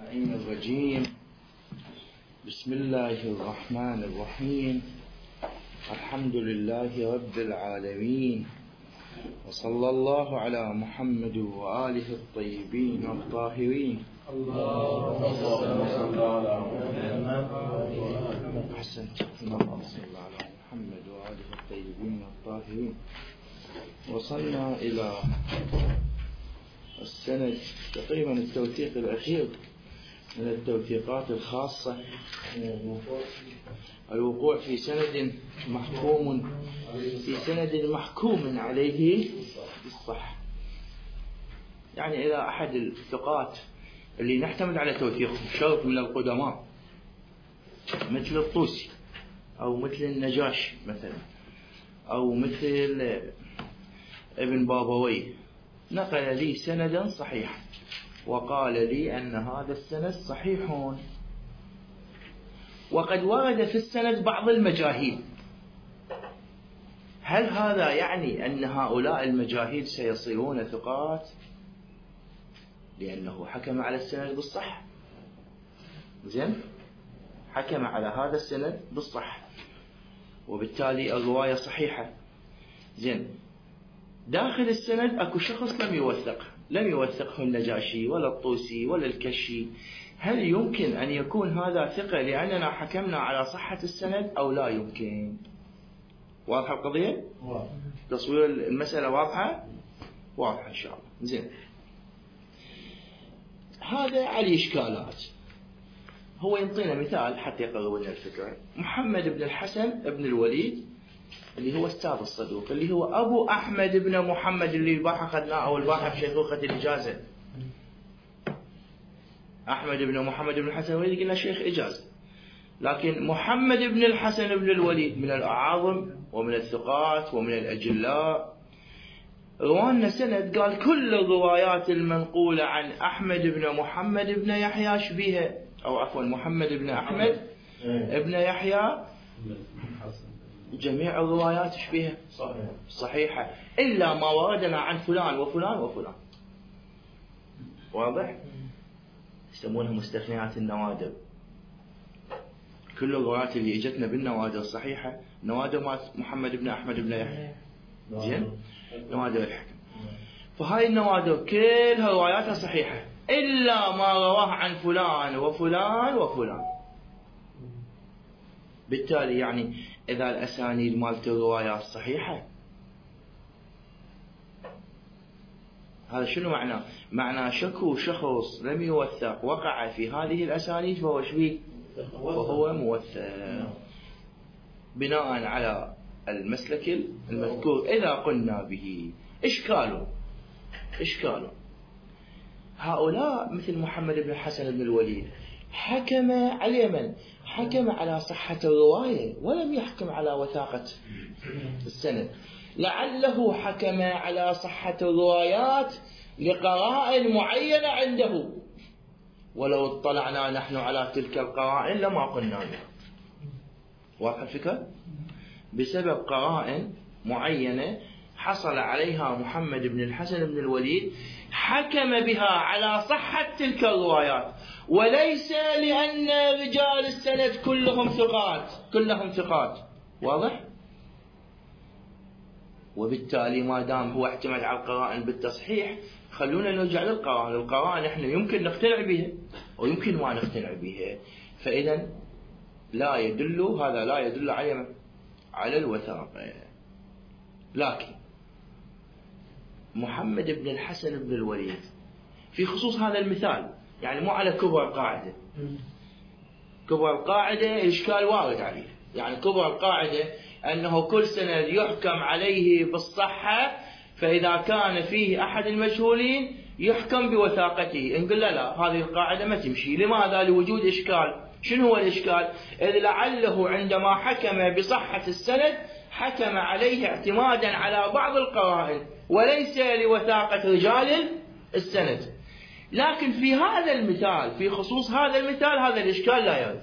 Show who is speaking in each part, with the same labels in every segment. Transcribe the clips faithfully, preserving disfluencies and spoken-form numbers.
Speaker 1: اللعين الرجيم. بسم الله الرحمن الرحيم. الحمد لله رب العالمين، وصلى الله على محمد وآله الطيبين الطاهرين.
Speaker 2: اللهم صل على محمد.
Speaker 1: أحسنت. اللهم صل على محمد وآله الطيبين الطاهرين. وصلنا إلى السند تقريبا التوثيق الأخير من التوثيقات الخاصة، الوقوع في سند محكوم في سند محكوم عليه بالصح، يعني إلى أحد الثقات اللي نحتمل على توثيقهم شرط من القدماء مثل الطوسي أو مثل النجاشي مثلا أو مثل ابن بابويه، نقل لي سندا صحيحا وقال لي أن هذا السند صحيح، وقد ورد في السند بعض المجاهيل. هل هذا يعني أن هؤلاء المجاهيل سيصيرون ثقات لأنه حكم على السند بالصح؟ زين، حكم على هذا السند بالصح وبالتالي الرواية صحيحة. زين، داخل السند اكو شخص لم يوثق لم يوثقه النجاشي ولا الطوسي ولا الكشي. هل يمكن أن يكون هذا ثقة لأننا حكمنا على صحة السند أو لا يمكن؟ واضحة القضية؟ واضح. تصوير المسألة واضحة؟ واضحة إن شاء الله. زين، هذا عليه إشكالات. هو ينطينا مثال حتى يقرب لنا الفكرة. محمد بن الحسن بن الوليد اللي هو أستاذ الصدوق، اللي هو أبو أحمد بن محمد اللي البارحة أخذناه أو البارحة في شيخوخة الإجازة. أحمد بن محمد بن الحسن الوليد قلنا شيخ إجازة، لكن محمد بن الحسن بن الوليد من الأعاظم ومن الثقات ومن الأجلاء. روانا سند قال كل الروايات المنقولة عن أحمد بن محمد بن يحيى شبيهة، أو عفوا محمد بن أحمد بن يحيى، جميع الروايات شبيهة صحيحة إلا ما وردنا عن فلان وفلان وفلان. واضح؟ يسمونها مستثنيات النوادر. كل الروايات اللي اجتنا بالنوادر صحيحة، نوادر محمد بن أحمد بن يحيى. زين، نوادر الحكم. فهاي النوادر كلها رواياتها صحيحة إلا ما رواه عن فلان وفلان وفلان. بالتالي يعني إذا الأسانيد مالت الروايات صحيحة، هذا شنو معناه؟ معناه شكو شخص لم يوثق وقع في هذه الأسانيد فهو شبيه وهو موثق بناء على المسلك المذكور. إذا قلنا به إشكاله إشكاله هؤلاء مثل محمد بن الحسن بن الوليد حكم على من؟ حكم على صحة الرواية ولم يحكم على وثاقة السند. لعله حكم على صحة الروايات لقرائن معينة عنده، ولو اطلعنا نحن على تلك القرائن لما قلنا له. واضح الفكرة؟ بسبب قرائن معينة حصل عليها محمد بن الحسن بن الوليد حكم بها على صحة تلك الروايات، وليس لأن رجال السند كلهم ثقات كلهم ثقات. واضح؟ وبالتالي ما دام هو اعتمد على القرائن بالتصحيح، خلونا نرجع للقرائن. القرائن احنا يمكن نقتنع بها ويمكن ما نقتنع بها، فإذا لا يدل هذا لا يدل على على الوثاقة. لكن محمد بن الحسن بن الوليد في خصوص هذا المثال، يعني مو على كبر القاعدة. كبر القاعدة الإشكال وارد عليه، يعني كبر القاعدة أنه كل سند يحكم عليه بالصحة، فإذا كان فيه أحد المجهولين يحكم بوثاقته. نقول لا لا، هذه القاعدة ما تمشي. لماذا؟ لوجود إشكال. شنو هو الإشكال؟ إذ لعله عندما حكم بصحة السند حكم عليه اعتمادا على بعض القرائن وليس لوثاقة رجال السند. لكن في هذا المثال، في خصوص هذا المثال، هذا الإشكال لا يرد.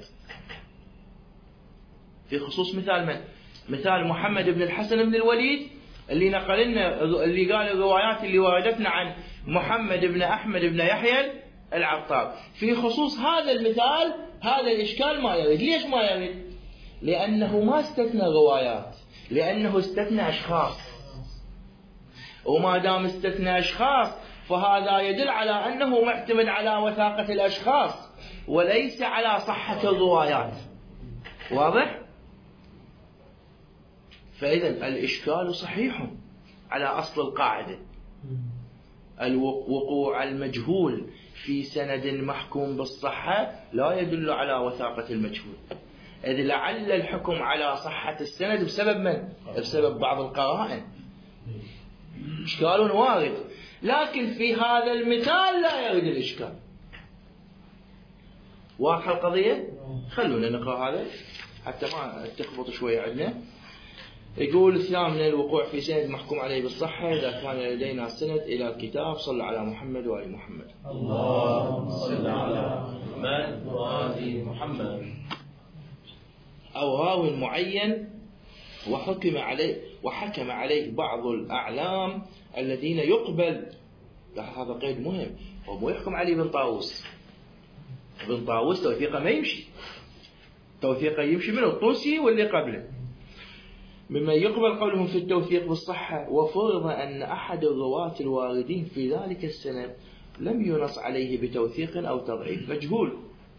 Speaker 1: في خصوص مثال من؟ مثال محمد بن الحسن بن الوليد اللي نقل لنا، اللي قال الروايات اللي وردتنا عن محمد بن أحمد بن يحيى العطار. في خصوص هذا المثال هذا الإشكال ما يرد. ليش ما يرد؟ لأنه ما استثنى روايات، لأنه استثنى أشخاص، وما دام استثنى أشخاص فهذا يدل على أنه معتمد على وثاقة الأشخاص وليس على صحة الروايات. واضح؟ فإذا الإشكال صحيح على أصل القاعدة. الوقوع المجهول في سند محكوم بالصحة لا يدل على وثاقة المجهول، إذ لعل الحكم على صحة السند بسبب من؟ بسبب بعض القرائن. إشكال وارد، لكن في هذا المثال لا يرد الإشكال. واضحة القضية؟ خلونا نقرأ هذا حتى ما تخبط شوية عندنا. يقول الثامن الوقوع في سند محكوم عليه بالصحة إذا كان لدينا سند إلى كتاب صلى على محمد وآل محمد.
Speaker 2: اللهم صل على محمد وآل محمد.
Speaker 1: أو راو معين وحكم عليه وحكم عليه بعض الأعلام الذين يقبل. هذا قيد مهم، هو مو يحكم عليه بن طاووس. بن طاووس توثيقه ما يمشي، توثيقه يمشي من الطوسي واللي قبله. مما يقبل قولهم في التوثيق بالصحة، وفرض أن أحد الرواة الواردين في ذلك السند لم ينص عليه بتوثيق أو تضعيف مجهول،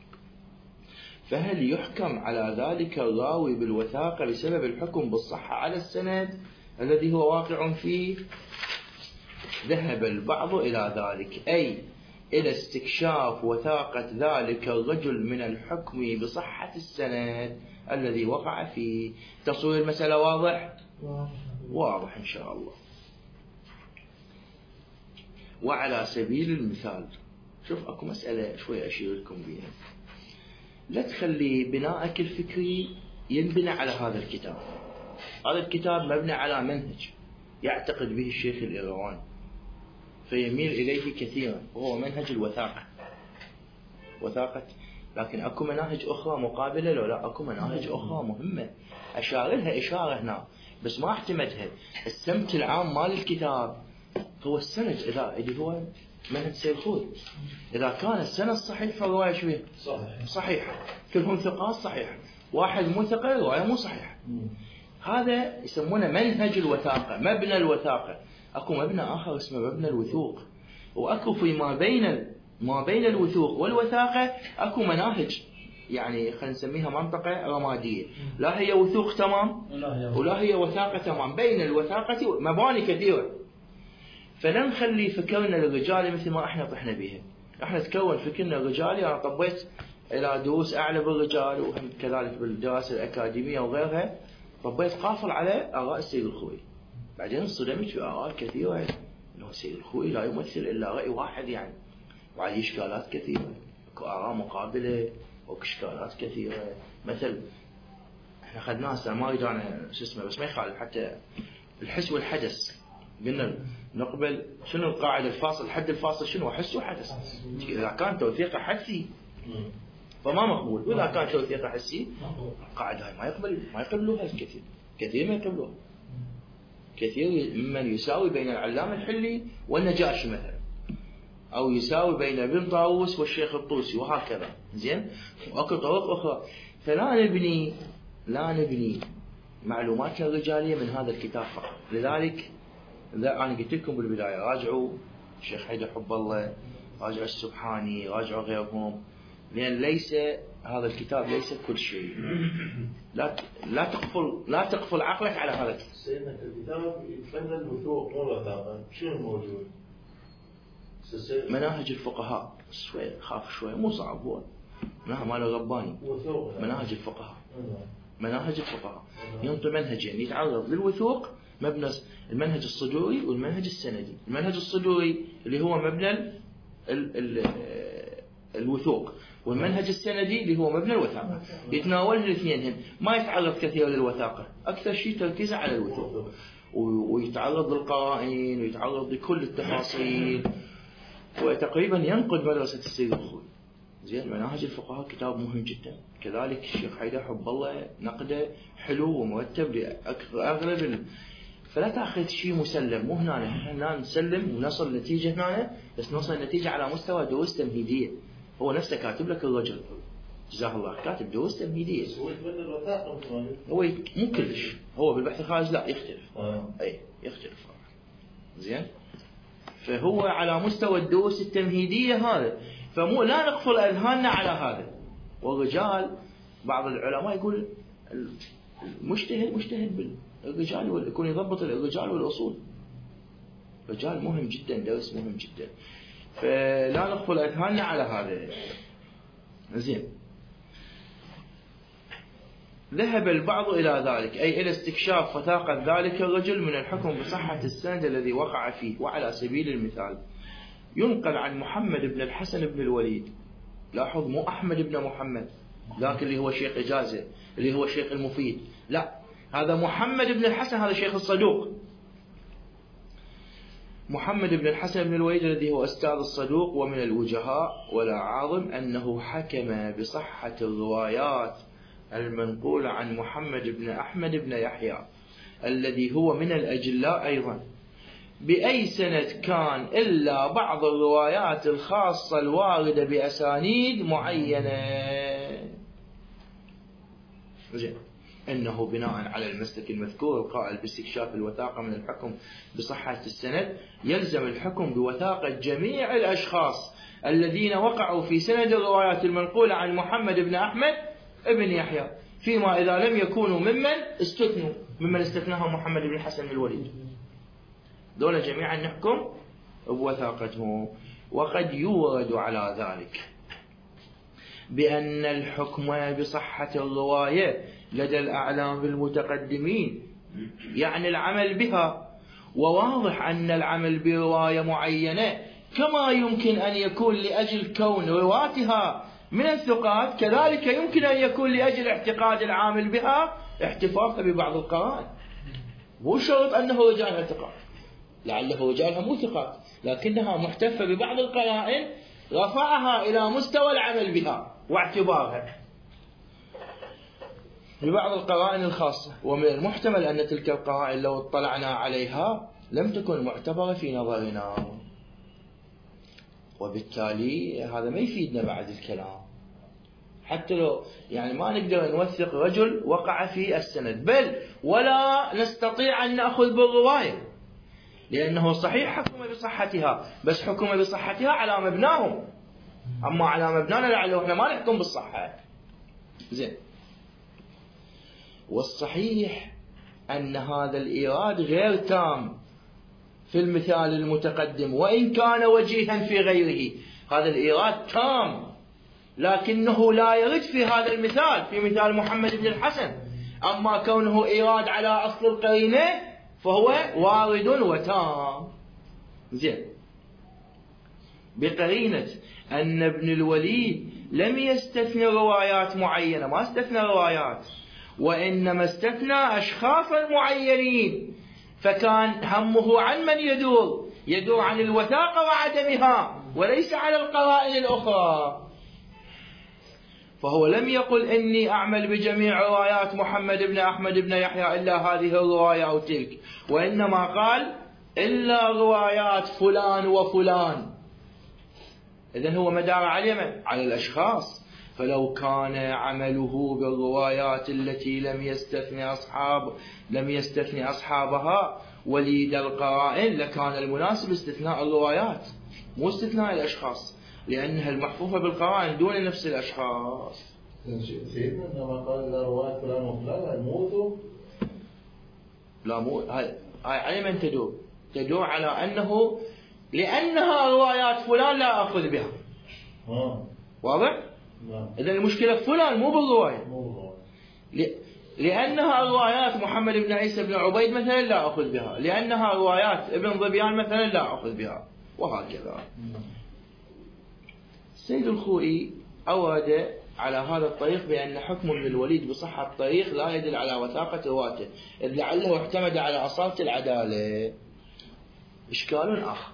Speaker 1: فهل يحكم على ذلك الراوي بالوثاقة بسبب الحكم بالصحة على السند الذي هو واقع فيه؟ ذهب البعض إلى ذلك، أي إلى استكشاف وثاقة ذلك الرجل من الحكم بصحة السند الذي وقع فيه. تصوير المسألة واضح؟ واضح إن شاء الله. وعلى سبيل المثال، شوف أكو مسألة شوي أشير لكم بها. لا تخلي بناءك الفكري ينبنى على هذا الكتاب. هذا الكتاب مبني على منهج يعتقد به الشيخ الإيرواني فيميل إليه كثيرا، وهو منهج الوثاقة. وثاقة، لكن أكو مناهج أخرى مقابلة لو لا، أكو مناهج أخرى مهمة أشار لها إشارة هنا بس ما اعتمدها. السمت العام مال الكتاب هو السند، إذا اللي هو منهج سيد خوي، إذا كان السند صحيح فالرواية شوية صحيح صحيح كلهم ثقات صحيح، واحد مو ثقة الرواية مو صحيح. هذا يسمونه منهج الوثاقة، مبنى الوثاقة. أكو مبنى آخر اسمه مبنى الوثوق، وأكو في ما بين ما بين الوثوق والوثاقة أكو مناهج، يعني خلينا نسميها منطقة رمادية، لا هي وثوق تمام ولا هي وثاقة تمام، بين الوثاقة مباني كثيرة. فلا نخلي فكرنا للرجال مثل ما احنا طحنا بها. احنا تكون فكرنا الرجالي، انا طبيت الى دروس اعلى بالرجال وهم كذلك بالدراسة الأكاديمية وغيرها، طبيت قافل على آراء السيد الخوئي. بعدين انصدمت في آراء كثيرة انه السيد الخوئي لا يمثل الا رأي واحد، يعني وعليه اشكالات كثيرة، اكو آراء مقابلة واكو اشكالات كثيرة. مثل احنا خدناها هسه ما اريد انا شو اسمه بس ما يخالف، حتى الحس والحدث قلنا نقبل شنو القاعدة الفاصل، الحد الفاصل شنو؟ حس وحدث. إذا كان توثيقه حسي فما مقبول، وإذا كان توثيقه حسي القاعدة هاي ما يقبل ما يقبلوها الكثير، كثير ما يقبلوها. كثير ممن يساوي بين العلامة الحلي والنجاشي مثلا، أو يساوي بين ابن طاووس والشيخ الطوسي وهكذا. زين، وأكو طرق أخرى. فلا نبني لا نبني معلوماتنا الرجالية من هذا الكتاب فقط. لذلك إذا أنا قلت لكم بالبداية راجعوا الشيخ حيدر حب الله، راجعوا السبحاني، راجعوا غيرهم، لأن ليس هذا الكتاب ليس كل شيء. لا لا تقفل لا تقفل عقلك على هذا الكتاب.
Speaker 2: سيدنا الكتاب يتفنن الوثوق والوثاقة، شنو موجود؟
Speaker 1: مناهج الفقهاء شوي خاف شوي مو صعب، هو مناهج مال الرباني، مناهج الفقهاء مناهج الفقهاء ينطي منهجين يتعرض للوثوق، مبنى المنهج الصدوري والمنهج السندي. المنهج الصدوري اللي هو مبنى ال ال الوثوق، والمنهج السندي اللي هو مبنى الوثاقة. يتناولها الاثنين، ما يتعرض كثيرا للوثاقة، أكثر شيء تركيزه على الوثوق، ويتعرض للقرائن ويتعرض لكل التفاصيل، وتقريبا ينقد مدرسة السيد الخوئي. زين، مناهج الفقهاء كتاب مهم جدا. كذلك الشيخ حيدر حب الله نقده حلو ومرتب لأغلب فلا تأخذ شيء مسلم، مو هنا هنا نسلم ونصل نتيجة هنا، بس نوصل نتيجة على مستوى دروس تمهيدية. هو نفسه كاتب لك الرجل جزاه الله كاتب دروس تمهيدية.
Speaker 2: هو يتمنى الوثائق
Speaker 1: هو مو كلش، هو بالبحث الخارجي لا يختلف.
Speaker 2: آه.
Speaker 1: أي يختلف زين. فهو على مستوى الدروس التمهيدية هذا، فمو لا نغفل أذهاننا على هذا. والرجال بعض العلماء يقول المجتهد مجتهد بالرجال، يكون يضبط الرجال والأصول. الرجال مهم جدا، درس مهم جدا، فلا نغفل أذهاننا على هذا. زين. ذهب البعض إلى ذلك، أي إلى استكشاف وثاقة ذلك الرجل من الحكم بصحة السند الذي وقع فيه. وعلى سبيل المثال ينقل عن محمد بن الحسن بن الوليد، لاحظ مو أحمد بن محمد ذاك اللي هو شيخ إجازة اللي هو شيخ المفيد، لا، هذا محمد بن الحسن، هذا شيخ الصدوق. محمد بن الحسن بن الوليد الذي هو أستاذ الصدوق ومن الوجهاء، ولا عاظم أنه حكم بصحة الروايات المنقولة عن محمد بن أحمد بن يحيى الذي هو من الأجلاء أيضا بأي سند كان إلا بعض الروايات الخاصة الواردة بأسانيد معينة. زين. إنه بناء على المسلك المذكور القائل باستكشاف الوثاقة من الحكم بصحة السند، يلزم الحكم بوثاقة جميع الأشخاص الذين وقعوا في سند الروايات المنقولة عن محمد بن أحمد ابن يحيى، فيما إذا لم يكونوا ممن استثنوا ممن استثناهم محمد بن الحسن الوليد، دول جميعا نحكم بوثاقتهم. وقد يورد على ذلك بأن الحكم بصحة الرواية لدى الأعلام المتقدمين يعني العمل بها، وواضح أن العمل برواية معينة كما يمكن أن يكون لأجل كون رواتها من الثقات، كذلك يمكن أن يكون لأجل اعتقاد العامل بها احتفاظا ببعض القرائن. مو شرط أنه رجالها ثقات، لعله رجالها مو ثقات، لكنها محتفة ببعض القرائن رفعها إلى مستوى العمل بها واعتبارها ببعض القرائن الخاصة. ومن المحتمل أن تلك القرائن لو اطلعنا عليها لم تكن معتبرة في نظرنا، وبالتالي هذا ما يفيدنا بعد الكلام. حتى لو يعني ما نقدر نوثق رجل وقع في السند، بل ولا نستطيع أن نأخذ بالرواية، لأنه صحيح حكم بصحتها، بس حكم بصحتها على مبناهم، أما على مبنانا لعله احنا ما نحكم بالصحة. زين. والصحيح أن هذا الإيراد غير تام في المثال المتقدم، وإن كان وجيها في غيره. هذا الإيراد تام، لكنه لا يرد في هذا المثال، في مثال محمد بن الحسن. أما كونه إيراد على أصل القرينة فهو وارد وتام. زين. بقرينة أن ابن الوليد لم يستثني روايات معينة، ما استثنى روايات، وإنما استثنى أشخاصا معينين، فكان همه عن من يدور يدور عن الوثاقة وعدمها، وليس على القرائن الأخرى. فهو لم يقل إني أعمل بجميع روايات محمد بن أحمد بن يحيى إلا هذه الرواية أو تلك، وإنما قال إلا روايات فلان وفلان. إذن هو مدار على من؟ على الأشخاص. فلو كان عمله بالروايات التي لم يستثني أصحاب لم يستثني أصحابها وليد القرائن، لكان المناسب استثناء الروايات مو استثناء الأشخاص، لأنها المحفوفة بالقرائن دون نفس الأشخاص.
Speaker 2: سيدنا إنما قال لا رواية فلان وفلان موتوا،
Speaker 1: لا مو هاي هاي على من تدور؟ تدور على أنه لأنها روايات فلان لا أخذ بها.
Speaker 2: آه.
Speaker 1: واضح؟ إذا المشكلة فلان مو بالرواية، لأنها روايات محمد بن عيسى بن عبيد مثلا لا أخذ بها، لأنها روايات ابن ظبيان مثلا لا أخذ بها، وهكذا. السيد الخوئي أورد على هذا الطريق بأن حكم ابن الوليد بصحة الطريق لا يدل على وثاقة رواته، إذ لعله اعتمد على أصالة العدالة. إشكال آخر،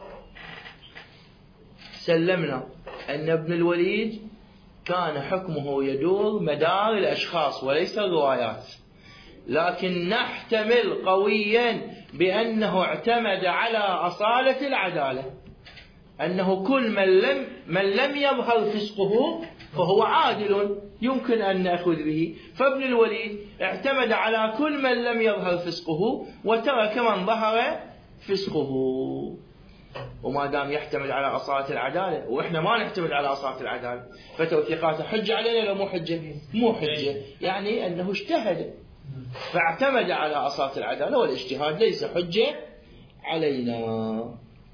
Speaker 1: سلمنا أن ابن الوليد كان حكمه يدور مدار الأشخاص وليس الروايات، لكن نحتمل قويا بأنه اعتمد على أصالة العدالة، أنه كل من لم, من لم يظهر فسقه فهو عادل يمكن أن نأخذ به. فابن الوليد اعتمد على كل من لم يظهر فسقه وترك من ظهر فسقه. وما دام يحتمل على أصالة العدالة وإحنا ما نحتمل على أصالة العدالة، فتوثيقاته حجة علينا لو مو حجة؟ مو حجة، يعني أنه اجتهد فاعتمد على أصالة العدالة، والاجتهاد ليس حجة علينا.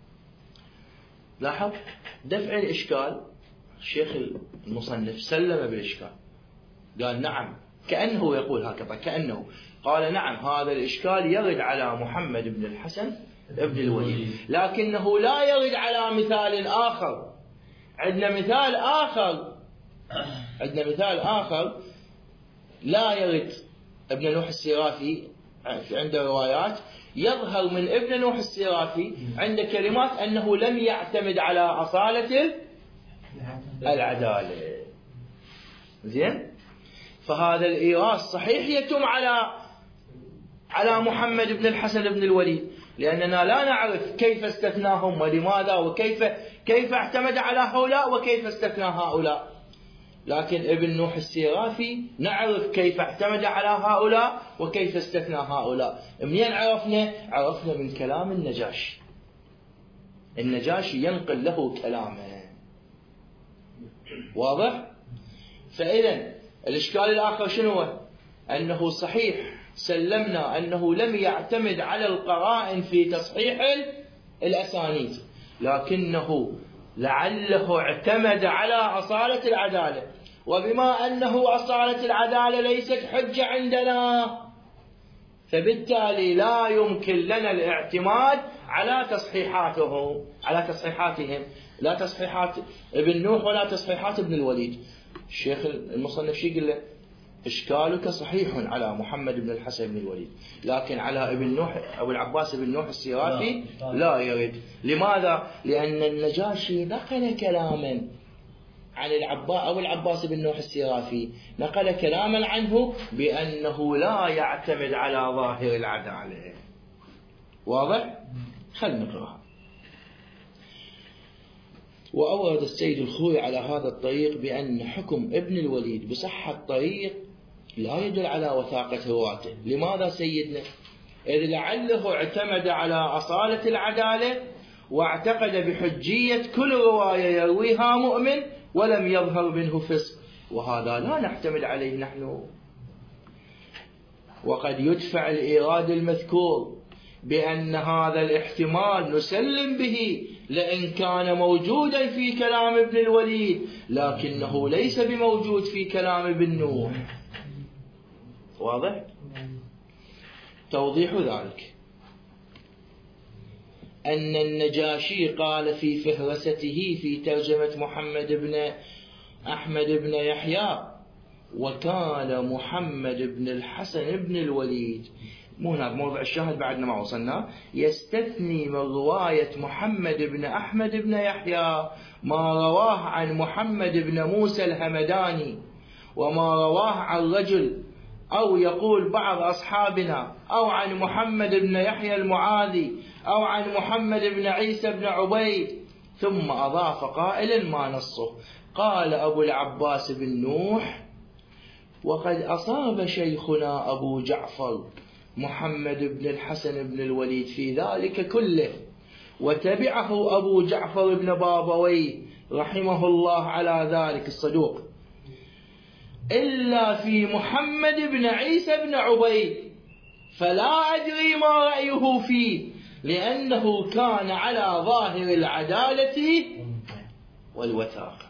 Speaker 1: لاحظ دفع الإشكال، الشيخ المصنف سلم بالإشكال، قال نعم، كأنه يقول هكذا، كأنه قال نعم هذا الإشكال يرد على محمد بن الحسن ابن الوليد، لكنه لا يرد على مثال آخر. عندنا مثال آخر عندنا مثال آخر لا يرد ابن نوح السيرافي عنده روايات يظهر من ابن نوح السيرافي عند كلمات أنه لم يعتمد على أصالة العدالة. زين، فهذا الإيراث صحيح يتم على على محمد بن الحسن بن الوليد، لأننا لا نعرف كيف استثناهم ولماذا وكيف كيف اعتمد على هؤلاء وكيف استثنى هؤلاء. لكن ابن نوح السيرافي نعرف كيف اعتمد على هؤلاء وكيف استثنى هؤلاء. منين عرفنا؟ عرفنا من كلام النجاشي. النجاشي ينقل له كلامه. واضح؟ فإذا الإشكال الآخر شنو هو؟ أنه صحيح سلمنا أنه لم يعتمد على القرائن في تصحيح الأسانيد، لكنه لعله اعتمد على أصالة العدالة، وبما أنه أصالة العدالة ليست حجة عندنا، فبالتالي لا يمكن لنا الاعتماد على تصحيحاته على تصحيحاتهم، لا تصحيحات ابن نوح ولا تصحيحات ابن الوليد. الشيخ المصنف شي يقول له؟ إشكالك صحيح على محمد بن الحسن بن الوليد، لكن على ابن نوح أبو العباس بن نوح السيرافي لا يرد. لماذا؟ لأن النجاشي نقل كلاما عن العباس أو العباس بن نوح السيرافي، نقل كلاما عنه بأنه لا يعتمد على ظاهر العدالة. واضح؟ خلنا نقرأها. وأورد السيد الخوي على هذا الطريق بأن حكم ابن الوليد بصحة طريق لا يدل على وثاقة رواته. لماذا سيدنا؟ إذ لعله اعتمد على أصالة العدالة واعتقد بحجية كل رواية يرويها مؤمن ولم يظهر منه فسق، وهذا لا نحتمل عليه نحن. وقد يدفع الإيراد المذكور بأن هذا الاحتمال نسلم به لأن كان موجودا في كلام ابن الوليد، لكنه ليس بموجود في كلام ابن نوح. واضح؟ توضيح ذلك أن النجاشي قال في فهرسته في ترجمة محمد بن أحمد بن يحيى: وكان محمد بن الحسن بن الوليد، مو هنا موضع الشاهد بعدنا ما وصلنا، يستثني من رواية محمد بن أحمد بن يحيى ما رواه عن محمد بن موسى الهمداني وما رواه عن رجل، أو يقول بعض أصحابنا، أو عن محمد بن يحيى المعاذي، أو عن محمد بن عيسى بن عبيد، ثم أضاف قائلا ما نصه. قال أبو العباس بن نوح: وقد أصاب شيخنا أبو جعفر محمد بن الحسن بن الوليد في ذلك كله، وتبعه أبو جعفر بن بابويه رحمه الله على ذلك الصدوق، إلا في محمد بن عيسى بن عبيد، فلا أدري ما رأيه فيه، لأنه كان على ظاهر العدالة والوثاقة.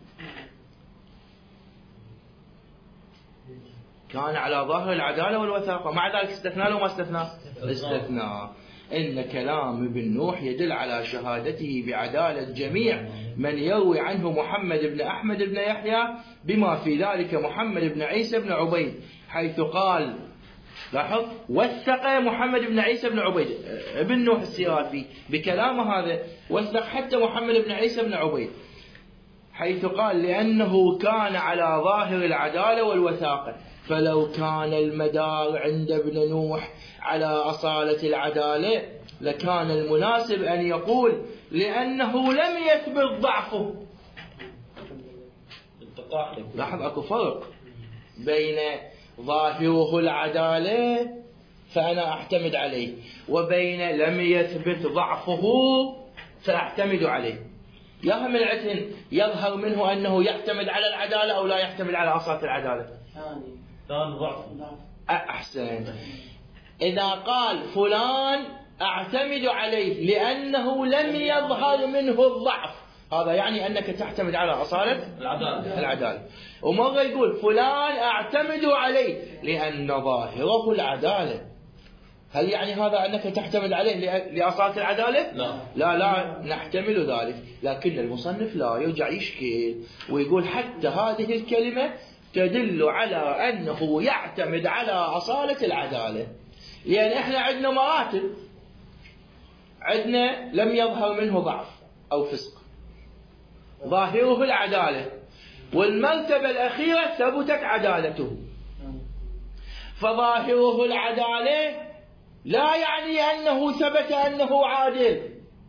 Speaker 1: كان على ظاهر العدالة والوثاقة، مع ذلك استثنى له ما استثنى؟ استثنى. إن كلام ابن نوح يدل على شهادته بعدالة جميع من يروي عنه محمد بن أحمد بن يحيى، بما في ذلك محمد بن عيسى بن عبيد، حيث قال، لاحظ، وثق محمد بن عيسى بن عبيد ابن نوح السيرافي بكلام هذا، وثق حتى محمد بن عيسى بن عبيد، حيث قال: لأنه كان على ظاهر العدالة والوثاقة. فلو كان المدار عند ابن نوح على أصالة العدالة لكان المناسب أن يقول لأنه لم يثبت ضعفه. لاحظ أكو فرق بين ظاهره العدالة فأنا أعتمد عليه وبين لم يثبت ضعفه فأعتمد عليه. يا هم العتن يظهر منه أنه يعتمد على العدالة أو لا يعتمد على أصالة العدالة؟
Speaker 2: ثاني ضعف.
Speaker 1: أحسن. إذا قال فلان أعتمد عليه لأنه لم يظهر منه الضعف، هذا يعني أنك تعتمد على أصالة العدالة, العدالة. ومرة يقول فلان أعتمد عليه لأن ظاهره العدالة، هل يعني هذا أنك تعتمد عليه لأصالة العدالة؟
Speaker 2: لا
Speaker 1: لا لا نحتمل ذلك، لكن المصنف لا يرجع يشكل ويقول حتى هذه الكلمة تدل على أنه يعتمد على أصالة العدالة. لأن إحنا عندنا مراتب، عندنا لم يظهر منه ضعف أو فسق، ظاهره العدالة، والمرتبة الأخيرة ثبتت عدالته. فظاهره العدالة لا يعني أنه ثبت أنه عادل.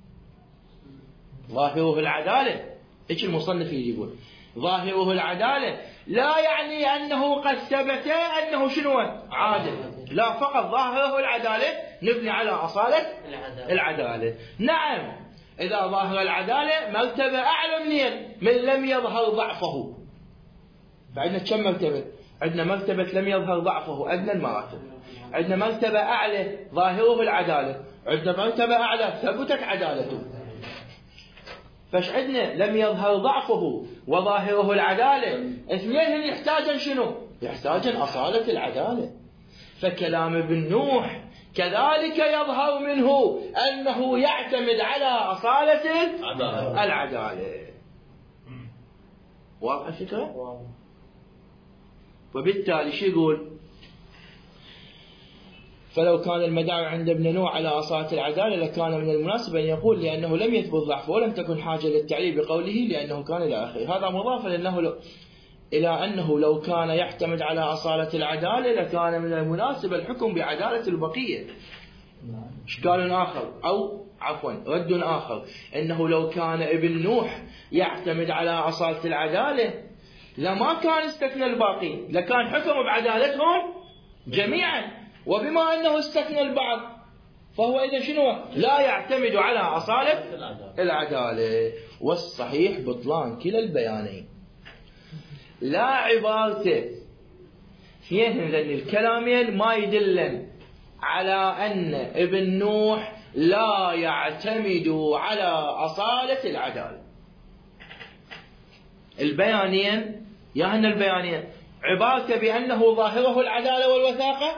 Speaker 1: ظاهره العدالة إيش المصنف يقول؟ ظاهره العدالة لا يعني أنه قد ثبت أنه شنو عادل، لا، فقط ظاهره العدالة نبني على أصالة العدالة. نعم، إذا ظاهر العدالة مرتبة أعلى منين؟ من لم يظهر ضعفه. فعندنا كم مرتبة؟ عندنا مرتبة لم يظهر ضعفه أدنى المراتب، عندنا مرتبة أعلى ظاهره العدالة، عندنا مرتبة أعلى ثبتت عدالته. فاش عندنا لم يظهر ضعفه وظاهره العدالة، اثنين يحتاجن شنو؟ يحتاجن أصالة العدالة. فكلام ابن نوح كذلك يظهر منه أنه يعتمد على أصالة العدالة. واضح الفكرة؟ وبالتالي شو يقول؟ فلو كان المدار عند ابن نوح على أصالة العدالة لكان من المناسب أن يقول لأنه لم يثبت ضعفه ولم تكن حاجة للتعليل بقوله لأنه كان إلى آخره. هذا مضافا لأنه لو إلى أنه لو كان يعتمد على أصالة العدالة لكان من المناسب الحكم بعدالة البقية. إشكال آخر أو عفوا رد آخر، أنه لو كان ابن نوح يعتمد على أصالة العدالة لما كان استثنى الباقي، لكان حكم بعدالتهم جميعا، وبما أنه استثنى البعض فهو إذا شنو؟ لا يعتمد على أصالة العدالة. والصحيح بطلان كلا البيانين. لا عبارته فيهن لأن الكلامين ما يدلن على أن ابن نوح لا يعتمد على أصالة العدالة. البيانين يهن البيانين عبارته بأنه ظاهره العدالة والوثاقة،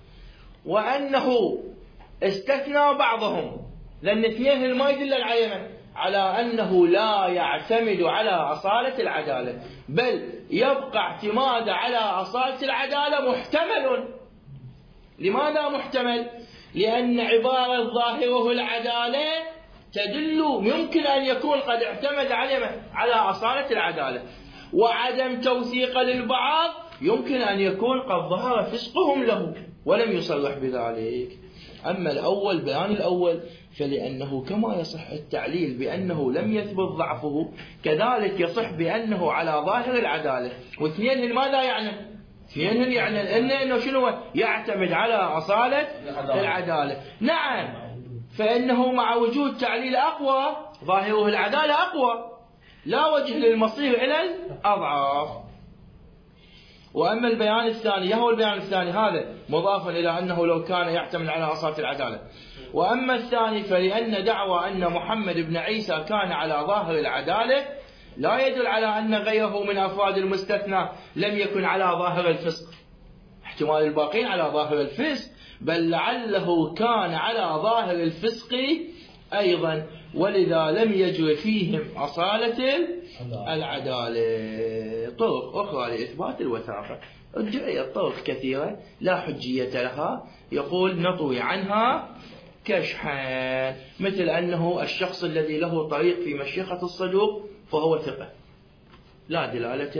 Speaker 1: وأنه استثنى بعضهم، لأن اثنين ما يدل العينة على أنه لا يعتمد على أصالة العدالة، بل يبقى اعتماد على أصالة العدالة محتمل. لماذا محتمل؟ لأن عبارة ظاهره العدالة تدل يمكن أن يكون قد اعتمد على أصالة العدالة، وعدم توثيق للبعض يمكن أن يكون قد ظهر فسقهم له ولم يصرح بذلك. أما الأول بيان الأول فلأنه كما يصح التعليل بأنه لم يثبت ضعفه كذلك يصح بأنه على ظاهر العدالة. واثنين ماذا يعني؟ اثنين يعني إنه, إنه شنو يعتمد على أصالة العدالة. نعم، فإنه مع وجود تعليل أقوى ظاهره العدالة أقوى، لا وجه للمصير إلى الأضعاف. وأما البيان الثاني هو البيان الثاني هذا مضافا إلى أنه لو كان يعتمد على أصالة العدالة. وأما الثاني فلأن دعوى أن محمد بن عيسى كان على ظاهر العدالة لا يدل على أن غيره من أفراد المستثنى لم يكن على ظاهر الفسق، احتمال الباقين على ظاهر الفسق، بل لعله كان على ظاهر الفسق أيضا، ولذا لم يجر فيهم أصالة العدالة. طرق أخرى لإثبات الوثاقة الجرية طرق كثيرة لا حجية لها، يقول نطوي عنها كشحا، مثل أنه الشخص الذي له طريق في مشيخة الصدوق فهو ثقة لا دلالة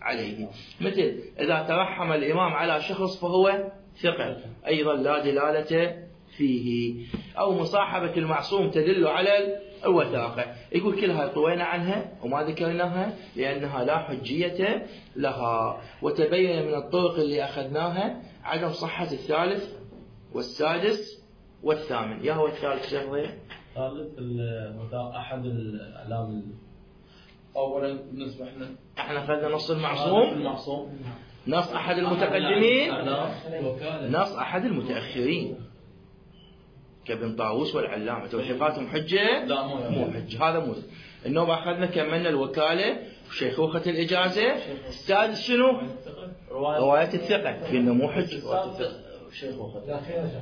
Speaker 1: عليه. مثل إذا ترحم الإمام على شخص فهو ثقة أيضا لا دلالة فيه. أو مصاحبة المعصوم تدل على الوثاقة. يقول كلها طوينا عنها وما ذكرناها لأنها لا حجية لها. وتبين من الطرق اللي أخذناها عدم صحة الثالث والسادس والثامن. يا هو الثالث شهوة
Speaker 3: ثالث الوثاق أحد الأعلام. أولا بالنسبة احنا
Speaker 1: احنا أخذنا نص المعصوم،
Speaker 3: المعصوم
Speaker 1: نص أحد المتقدمين، نص أحد المتأخرين كابن طاووس والعلامة. توثيقاتهم حجة؟
Speaker 3: لا
Speaker 1: مو حجة. هذا مو. النوبة أخذنا كملنا الوكالة وشيخوخة الإجازة. السادس شنو؟ رواية الثقة قلنا مو حجة.
Speaker 3: شيخوخة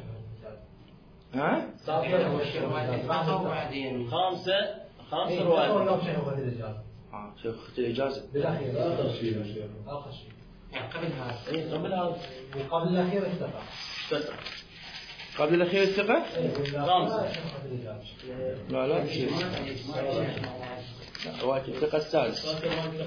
Speaker 1: ها؟
Speaker 3: خامسة خامسة رواية
Speaker 1: آه شيخوخة الإجازة
Speaker 4: قبل هذا
Speaker 3: قبل هذا
Speaker 4: وقبل الأخير الثقة.
Speaker 1: قبل الأخير الثقة؟
Speaker 3: خامسة
Speaker 1: لا لا شيء. رواية الثقة السادس.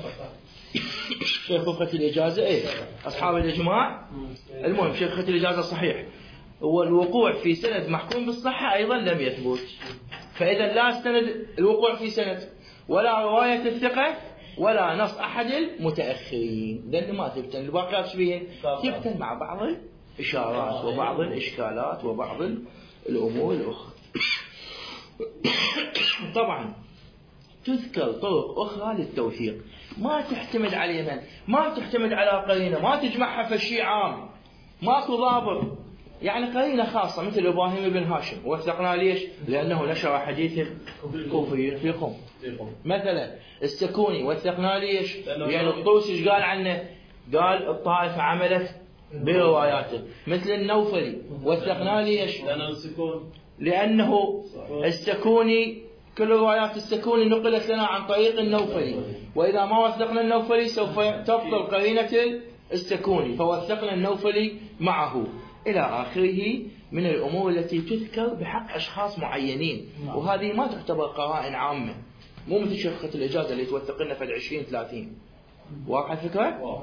Speaker 1: شيخوخة الإجازة إيه أصحاب الإجماع. المهم شيخوخة الإجازة صحيح. والوقوع في سند محكوم بالصحة أيضا لم يثبت. فإذا لا استند الوقوع في سند ولا رواية الثقة ولا نص أحد المتأخرين. لأن ما تبتن الباقيات شبيه تبتن مع بعض الإشارات وبعض الإشكالات وبعض الأمور الأخرى. طبعا تذكر طرق أخرى للتوثيق ما تعتمد على من، ما تعتمد على قرينة، ما تجمعها في شيء عام، ما تضابط. يعني قرينة خاصة مثل إبراهيم بن هاشم وثقنا ليش؟ لأنه نشر حديث كوفي في قم. مثلا السكوني وثقنا ليش؟ يعني الطوسي ايش قال عنه؟ قال الطائفة عملت برواياته. مثل النوفلي وثقنا ليش؟ لأنه السكوني كل روايات السكوني نقلت لنا عن طريق النوفلي، وإذا ما وثقنا النوفلي سوف تفضل قرينة السكوني فوثقنا النوفلي معه إلى آخره من الأمور التي تذكر بحق أشخاص معينين. وهذه ما تعتبر قرائن عامة، مو مثل شيخوخة الإجازة اللي توثق لنا في العشرين ثلاثين. واقع الفكرة؟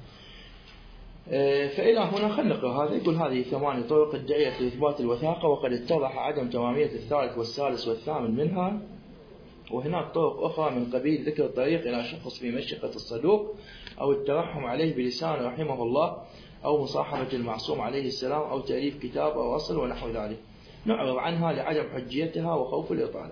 Speaker 1: فإلى هنا خلينا نقرأ هذا. يقول هذه ثمانية طرق الداعية لإثبات الوثاقة وقد اتضح عدم تمامية الثالث والسادس والثامن منها. وهناك طرق أخرى من قبيل ذكر الطريق إلى شخص في مشيقة الصدوق أو الترحم عليه بلسان رحمه الله أو مصاحبة المعصوم عليه السلام أو تأليف كتاب أو أصل ونحو ذلك. نعرض عنها لعدم حجيتها وخوف الإطالة.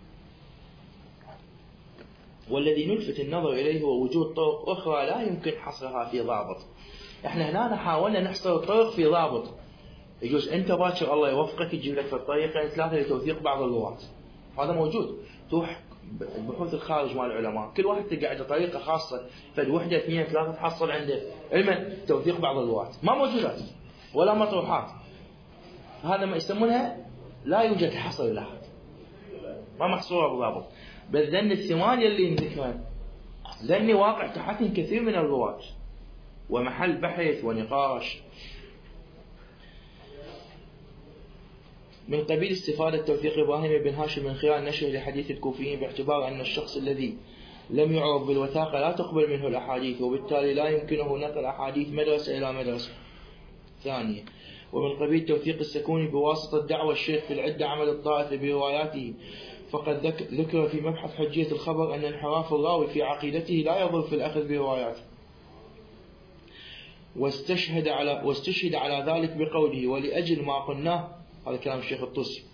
Speaker 1: والذي نلفت النظر إليه هو وجود طرق أخرى لا يمكن حصرها في ضابط. احنا هنا حاولنا نحصر الطرق في ضابط. يجوز انت باكر الله يوفقك تجيب لك في الطريقة ثلاثة لتوثيق بعض الرواة، هذا موجود. تروح البحوث الخارج مال العلماء كل واحد تلقى عنده طريقة خاصة، فد وحدة اثنين ثلاثة تحصل عنده علما توثيق بعض الرواة ما موجودات ولا مطروحات. هذا ما يسمونها لا يوجد حصر لها، ما محصورة بضابط. بل ذن الثمانية اللي نذكرها ذن واقع تحتهم كثير من الرواة ومحل بحث ونقاش. من قبيل استفادة توثيق إبراهيم بن هاشم من خلال نشر لحديث الكوفيين باعتبار أن الشخص الذي لم يعرف بالوثاقة لا تقبل منه الأحاديث وبالتالي لا يمكنه نقل أحاديث مدرسة إلى مدرسة ثانية. ومن قبيل توثيق السكوني بواسطة دعوى الشيخ في العدة عمل الطائفة برواياته، فقد ذكر في مبحث حجية الخبر أن انحراف الراوي في عقيدته لا يضر في الأخذ برواياته، واستشهد على واستشهد على ذلك بقوله ولأجل ما قلناه، هذا كلام الشيخ الطوسي،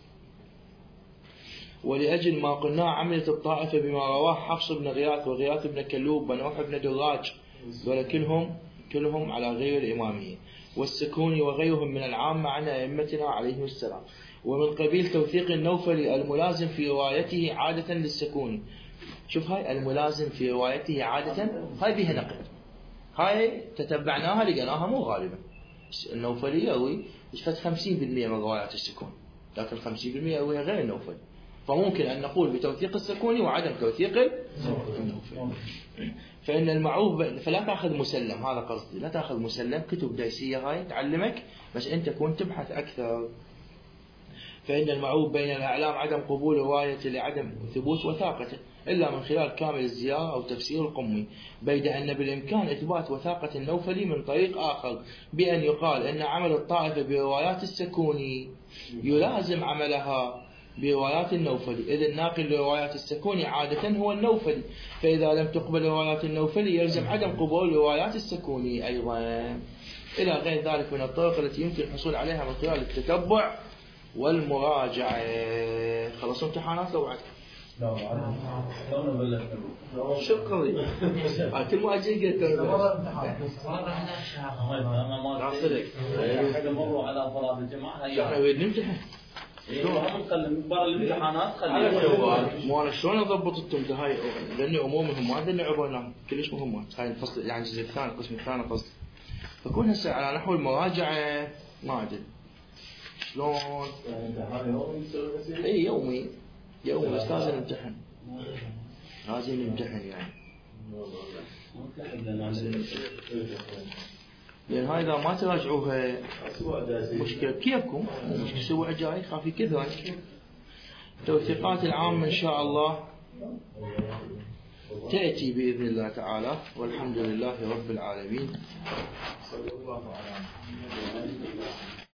Speaker 1: ولأجل ما قلناه عملت الطائفة بما رواه حفص بن غياث وغياث بن كلوب ونوح بن دراج ولكنهم كلهم على غير الإمامية، والسكوني وغيرهم من العامة عن أئمتنا عليهم السلام. ومن قبيل توثيق النوفلي الملازم في روايته عادة للسكوني. شوف هاي الملازم في روايته عادة، هاي بها نقد، هاي تتبعناها لقناها مو غالبا. النوفلي يروي يشفت خمسين بالمئة من روايات السكون، لكن خمسين بالمئة يرويها غير النوفلي، فممكن أن نقول بتوثيق السكوني وعدم توثيق النوفلي. فإن المعروف فلا تأخذ مسلم، هذا قصدي، لا تأخذ مسلم كتب دايسية هاي تعلمك، بس أنت كنت تبحث أكثر. فإن المعروف بين الأعلام عدم قبول رواية لعدم ثبوت وثاقته. إلا من خلال كامل الزيارة أو تفسير القمي، بيد أن بالإمكان إثبات وثاقة النوفلي من طريق آخر، بأن يقال أن عمل الطائفة بروايات السكوني يلازم عملها بروايات النوفلي، إذ الناقل لروايات السكوني عادة هو النوفلي، فإذا لم تقبل روايات النوفلي يلزم عدم قبول روايات السكوني أيضا، إلى غير ذلك من الطرق التي يمكن الحصول عليها من خلال التتبع والمراجعة. خلصوا امتحانات لو عاد
Speaker 3: لا لو نبلغ
Speaker 1: شو القضية؟ كل ما أجي قلت
Speaker 3: أنا ما
Speaker 1: صدق
Speaker 3: حاجة مروا على صلاة الجماعة هي
Speaker 1: احنا نريد نمتحن.
Speaker 3: هم نخلي برا الامتحانات خلي
Speaker 1: مو أنا شلون أضبط التمت هاي لأني أمورهم ما عندنا عبرنا كلش مهمات، هاي الفصل يعني الجزء الثاني القسم الثاني قصدي، فكون هسه على نحو المراجعة ما أدري شلون.
Speaker 2: يعني امتحان يومي تسوي بس؟
Speaker 1: اي يومي يومي بس لازم نمتحن لازم نمتحن يعني، لأن هاي إذا ما تراجعوها مشكلة كيفكم مشكلة الأسبوع الجاي خافي كذا. التوثيقات العامة إن شاء الله تأتي بإذن الله تعالى، والحمد لله رب العالمين.
Speaker 2: صلى الله عليه وسلم.